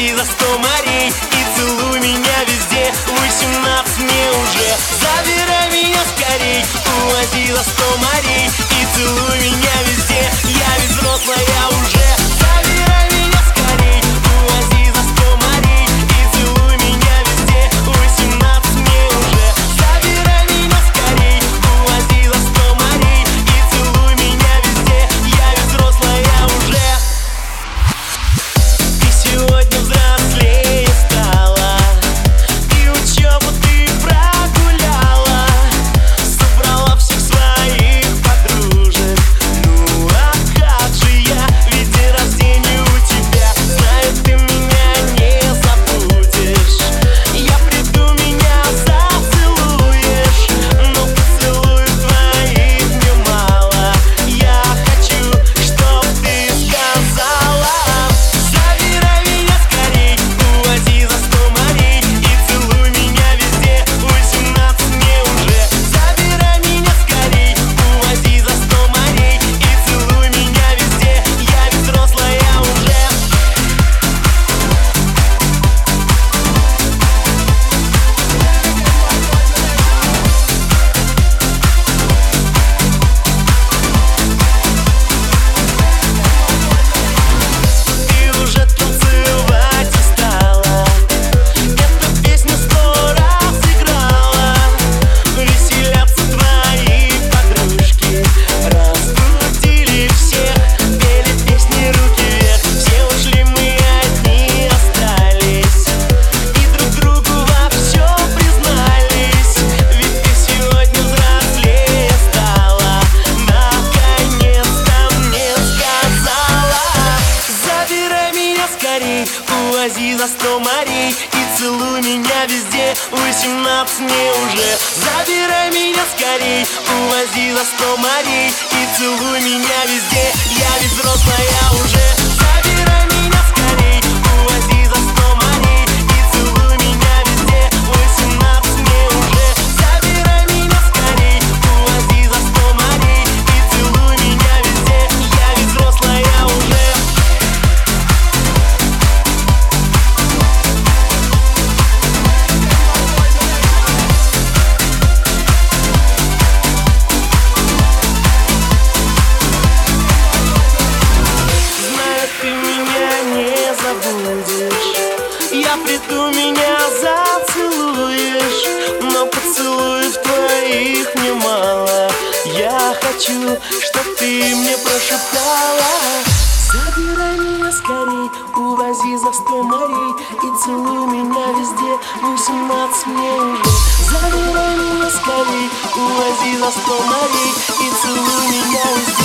увози за 100 морей и целуй меня везде. 18 мне уже, забирай меня скорей, увози за 100 морей и целуй меня везде. Я ведь взрослая уже, забирай меня скорей, увози за 100 морей и целуй меня везде. 18 мне уже, забирай меня скорей, увози за 100 морей и целуй меня везде. Я ведь взрослая уже. Ты сегодня взрослее стала, и учебу ты прогуляла, собрала всех своих подружек. Ну а как же я, ведь день рождения у тебя. Знаю, ты меня не забудешь. Я приду, меня зацелуешь, но поцелуев твоих мне мало. Я хочу, чтоб ты сказала: забирай меня скорей, увози за 100 морей и целуй меня везде. 18 мне уже, забирай меня скорей, увози за 100 морей и целуй меня везде. Я ведь взрослая уже. Ты уже танцевать устала, эту песню 100 раз играла. Веселятся твои подружки, разбудили всех, пели песни руки вверх. Все ушли, мы одни остались, и друг другу во всем признались. Ведь ты сегодня взрослее стала, наконец-то мне сказала: забирай меня скорей, увози за 100 морей и целуй меня везде. 18 мне уже, забирай меня скорей, увози за 100 морей и целуй меня везде. Я ведь взрослая уже, забирай меня скорей, увози за 100 морей и целуй меня везде. 18 мне уже, забирай меня скорей, увози за 100 морей и целуй меня везде. Я ведь взрослая уже. Знаю, ты меня не забудешь. Я приду, меня зацелуешь, но поцелуев твоих мне мало. Я хочу, чтоб ты мне прошептала: забирай меня скорей, увози за 100 морей и целуй меня везде. 18 мне уже, забирай меня скорей, увози за 100 морей и целуй меня везде.